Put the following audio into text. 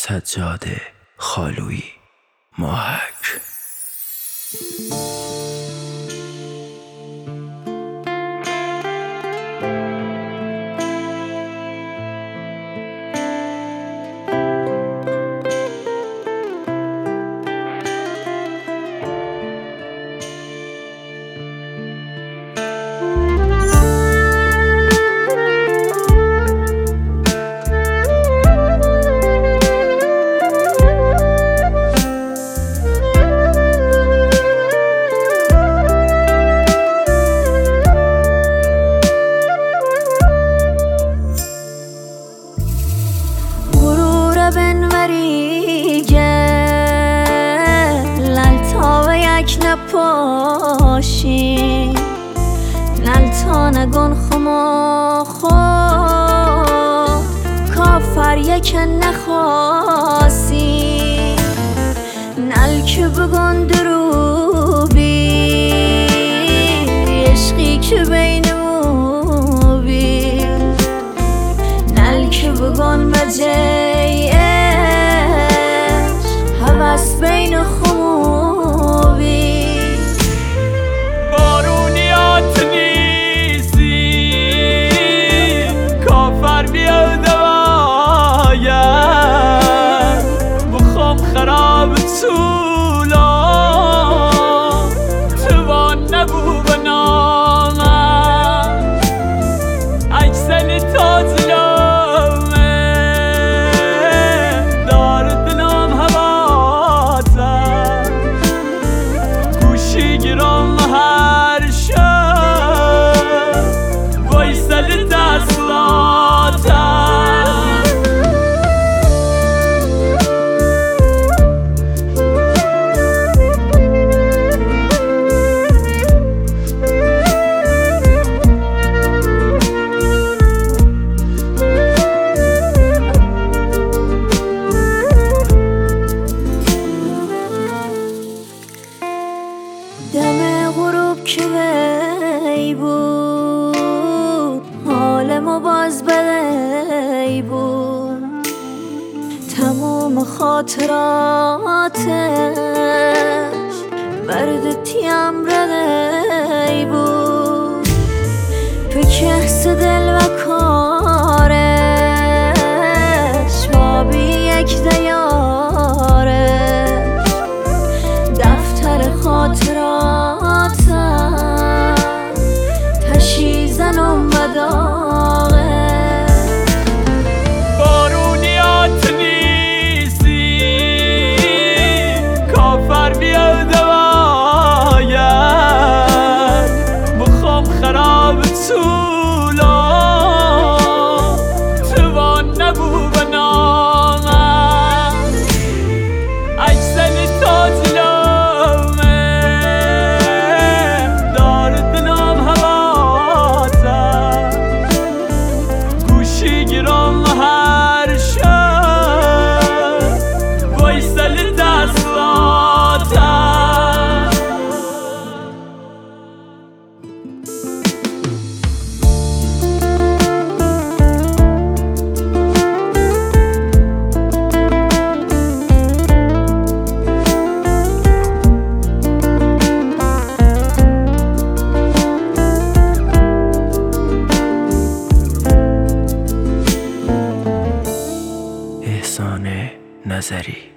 سجاده خالویی ماهک. نپاشی نلتا نگن خما خود کافر یک نخواسی نل که بگن دروبی عشقی که بینمو بی نل که بگن مجی عشق هوس بین خمو بی دم غروب که بی بود حال ما باز بدی بود تموم خاطراتش برد تیم ردی بود پکست دل و کارش بابی یک دیارش دفتر خاطراتم تشیزنم و داغه بارونیات نیستی کافر بیاد باید بخوام خراب طولا توان نبو بنامم اکسنی تازلا هر شب وایسل دستاتم احسان نظری.